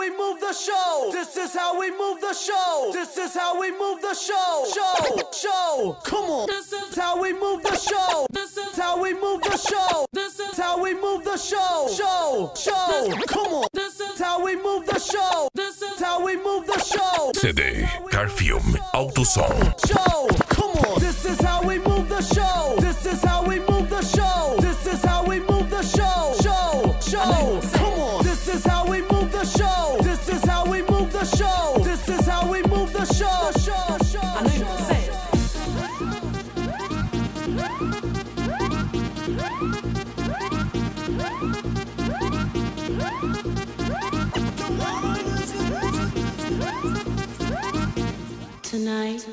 we move the show. This is how we move the show. This is how we move the show. Show. Come on. This is how we move the show. This is how we move the show. This is how we move the show. Show. Come on. This is how we move the show. This is how we move the show. CD Carfium Autosom. Show. Come on. This is how we move the show. This is how we move the show. This is how we move the show. Show. Come on. This is how we move the show. This is how we move the show. This is how we move the show. I know you can say it. Tonight.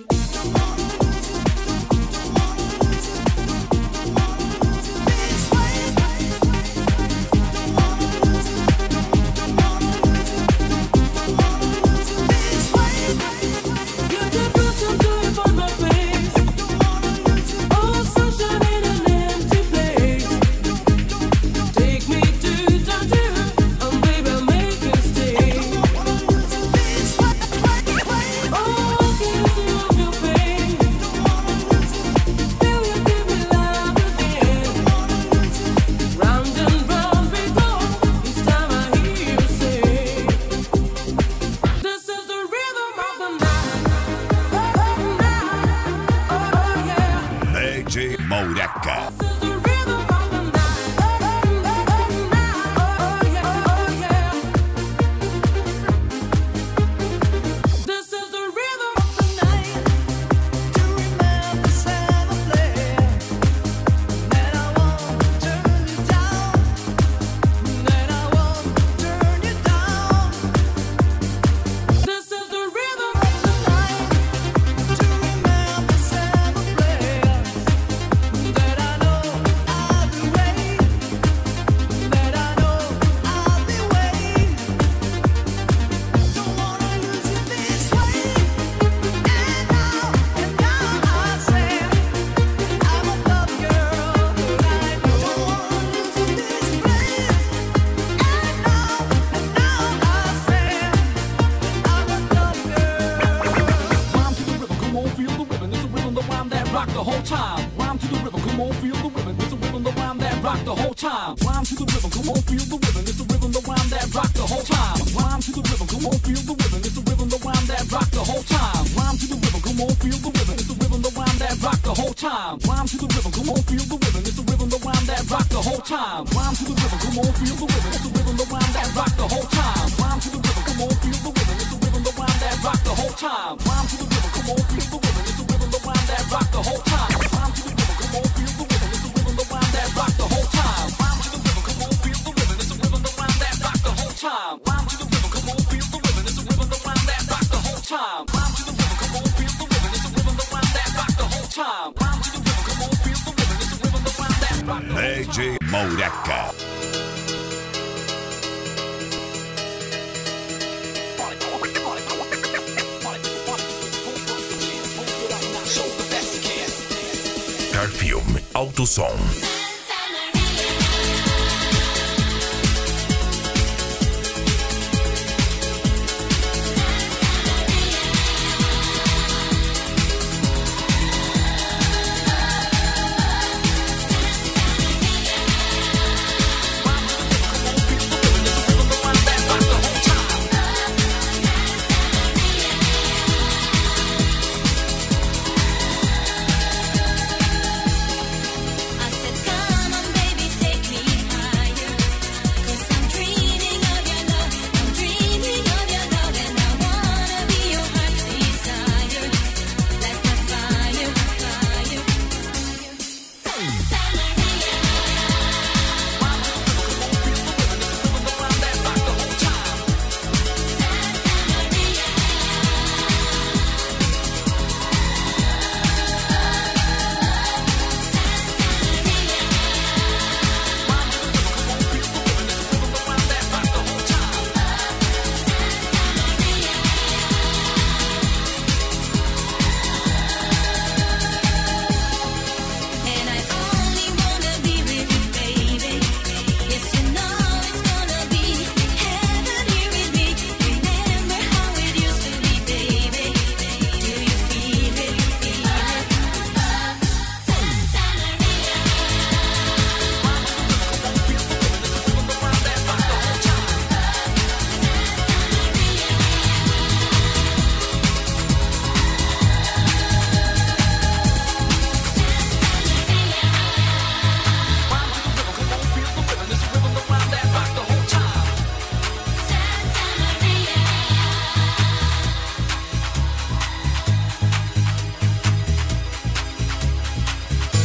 Mouraca. DJ Mouraca. Carfium Autosom.